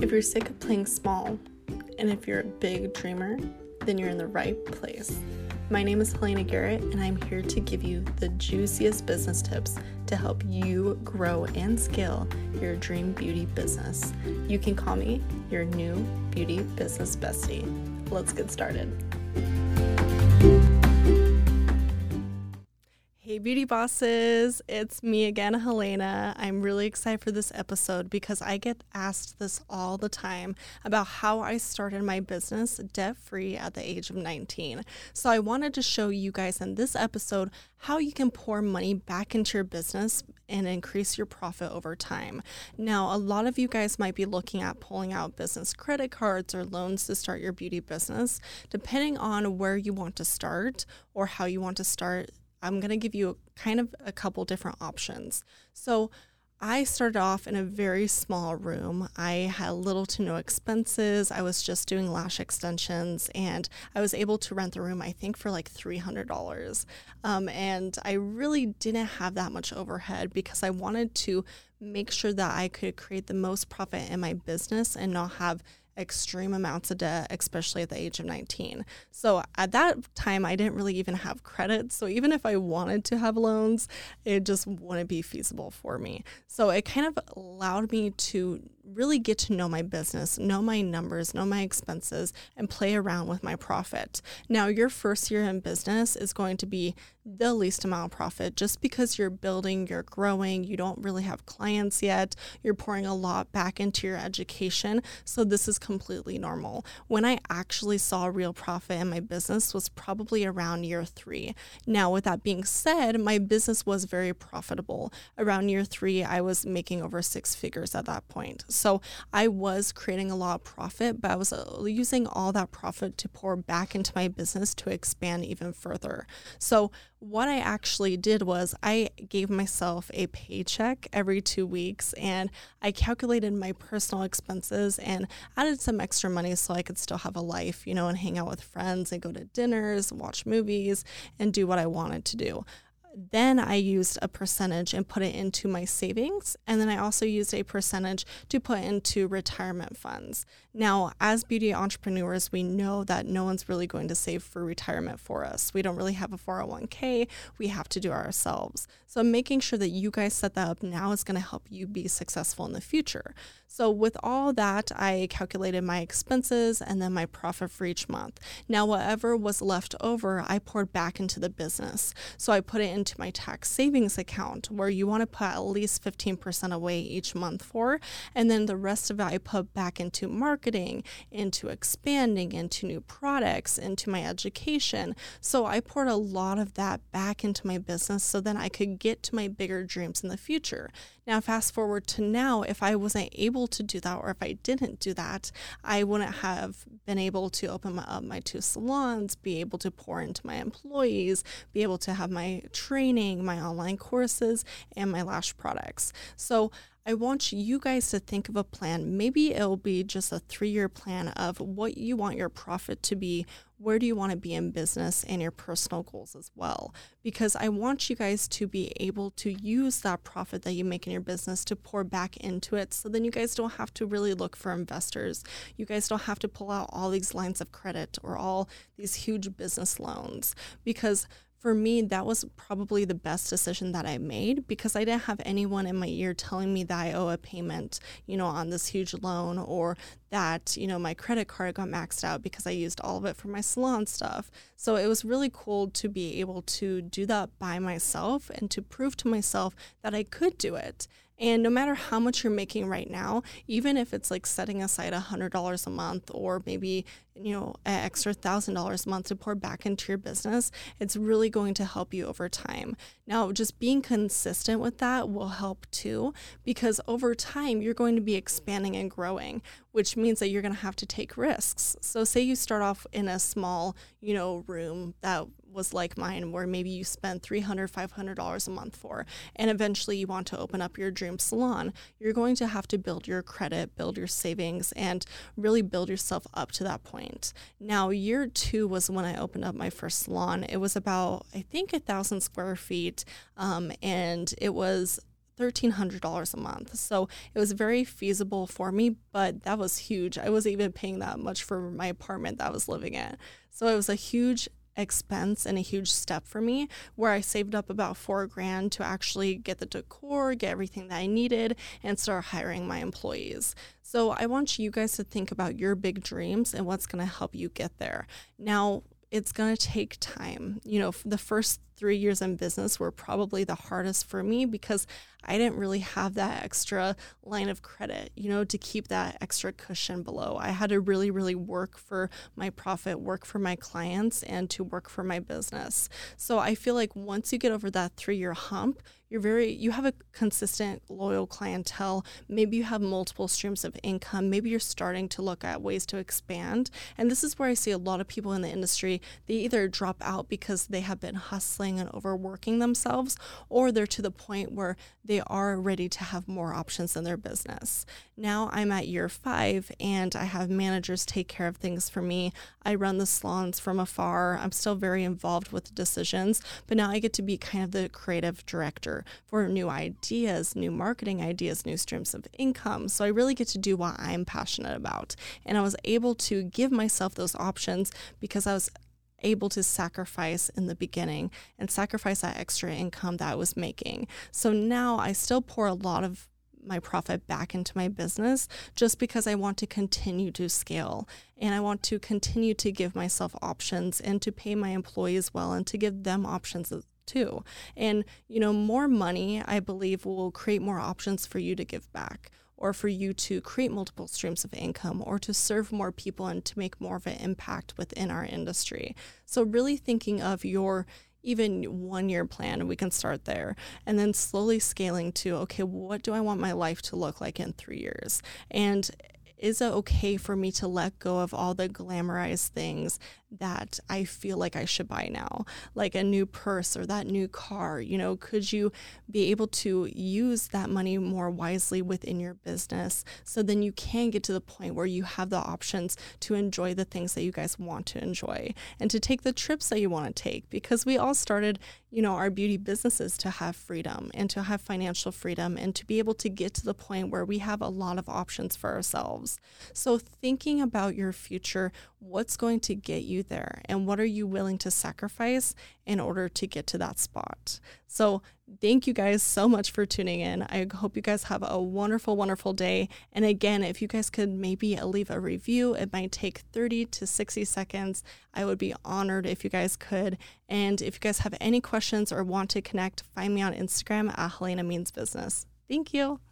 If you're sick of playing small, and if you're a big dreamer, then you're in the right place. My name is Helena Garrett, and I'm here to give you the juiciest business tips to help you grow and scale your dream beauty business. You can call me your new beauty business bestie. Let's get started. Hey beauty bosses, it's me again, Helena. I'm really excited for this episode because I get asked this all the time about how I started my business debt-free at the age of 19. So I wanted to show you guys in this episode how you can pour money back into your business and increase your profit over time. Now, a lot of you guys might be looking at pulling out business credit cards or loans to start your beauty business. Depending on where you want to start or how you want to start, I'm going to give you a couple different options. So I started off in a very small room. I had little to no expenses. I was just doing lash extensions, and I was able to rent the room, I think, for like $300. And I really didn't have that much overhead because I wanted to make sure that I could create the most profit in my business and not have extreme amounts of debt, especially at the age of 19. So at that time, I didn't really even have credit. So even if I wanted to have loans, it just wouldn't be feasible for me. So it kind of allowed me to really get to know my business, know my numbers, know my expenses, and play around with my profit. Now, your first year in business is going to be the least amount of profit just because you're building, you're growing, you don't really have clients yet, you're pouring a lot back into your education. So this is completely normal. When I actually saw real profit in my business was probably around year 3. Now, with that being said, my business was very profitable. Around year 3, I was making over 6 figures at that point. So I was creating a lot of profit, but I was using all that profit to pour back into my business to expand even further. So what I actually did was I gave myself a paycheck every 2 weeks, and I calculated my personal expenses and added some extra money so I could still have a life, and hang out with friends and go to dinners, watch movies, and do what I wanted to do. Then I used a percentage and put it into my savings. And then I also used a percentage to put into retirement funds. Now, as beauty entrepreneurs, we know that no one's really going to save for retirement for us. We don't really have a 401k. We have to do it ourselves. So making sure that you guys set that up now is going to help you be successful in the future. So with all that, I calculated my expenses and then my profit for each month. Now, whatever was left over, I poured back into the business. So I put it into my tax savings account where you want to put at least 15% away each month for. And then the rest of it, I put back into marketing, into expanding, into new products, into my education. So I poured a lot of that back into my business so then I could get to my bigger dreams in the future. Now, fast forward to now, if I wasn't able to do that, or if I didn't do that, I wouldn't have been able to open up my 2 salons, be able to pour into my employees, be able to have my training, my online courses, and my lash products. So I want you guys to think of a plan. Maybe it'll be just a 3-year plan of what you want your profit to be, where do you want to be in business, and your personal goals as well. Because I want you guys to be able to use that profit that you make in your business to pour back into it. So then you guys don't have to really look for investors. You guys don't have to pull out all these lines of credit or all these huge business loans. Because for me, that was probably the best decision that I made because I didn't have anyone in my ear telling me that I owe a payment, on this huge loan, or that, my credit card got maxed out because I used all of it for my salon stuff. So it was really cool to be able to do that by myself and to prove to myself that I could do it. And no matter how much you're making right now, even if it's like setting aside $100 a month or maybe, an extra $1,000 a month to pour back into your business, it's really going to help you over time. Now, just being consistent with that will help too, because over time, you're going to be expanding and growing, which means that you're going to have to take risks. So say you start off in a small, room that was like mine, where maybe you spend $300, $500 a month for, and eventually you want to open up your dream salon. You're going to have to build your credit, build your savings, and really build yourself up to that point. Now, year 2 was when I opened up my first salon. It was about, I think, 1,000 square feet, and it was $1,300 a month. So it was very feasible for me, but that was huge. I wasn't even paying that much for my apartment that I was living in. So it was a huge expense and a huge step for me, where I saved up about $4,000 to actually get the decor, get everything that I needed, and start hiring my employees. So I want you guys to think about your big dreams and what's going to help you get there. Now, it's going to take time. The first 3 years in business were probably the hardest for me because I didn't really have that extra line of credit, to keep that extra cushion below. I had to really, really work for my profit, work for my clients, and to work for my business. So I feel like once you get over that 3-year hump, you have a consistent, loyal clientele. Maybe you have multiple streams of income. Maybe you're starting to look at ways to expand. And this is where I see a lot of people in the industry, they either drop out because they have been hustling and overworking themselves, or they're to the point where they are ready to have more options in their business. Now I'm at year 5 and I have managers take care of things for me. I run the salons from afar. I'm still very involved with the decisions, but now I get to be kind of the creative director for new ideas, new marketing ideas, new streams of income. So I really get to do what I'm passionate about. And I was able to give myself those options because I was able to sacrifice in the beginning and sacrifice that extra income that I was making. So now I still pour a lot of my profit back into my business just because I want to continue to scale and I want to continue to give myself options and to pay my employees well and to give them options too. And, more money, I believe, will create more options for you to give back, or for you to create multiple streams of income, or to serve more people and to make more of an impact within our industry. So really thinking of your even 1-year plan, we can start there, and then slowly scaling to, okay, what do I want my life to look like in 3 years? And is it okay for me to let go of all the glamorized things that I feel like I should buy now, like a new purse or that new car? Could you be able to use that money more wisely within your business so then you can get to the point where you have the options to enjoy the things that you guys want to enjoy and to take the trips that you want to take? Because we all started, our beauty businesses to have freedom and to have financial freedom and to be able to get to the point where we have a lot of options for ourselves. So thinking about your future, what's going to get you there and what are you willing to sacrifice in order to get to that spot? So thank you guys so much for tuning in. I hope you guys have a wonderful, wonderful day. And again, if you guys could maybe leave a review, it might take 30 to 60 seconds. I would be honored if you guys could. And if you guys have any questions or want to connect, find me on Instagram at Helena Means Business. Thank you.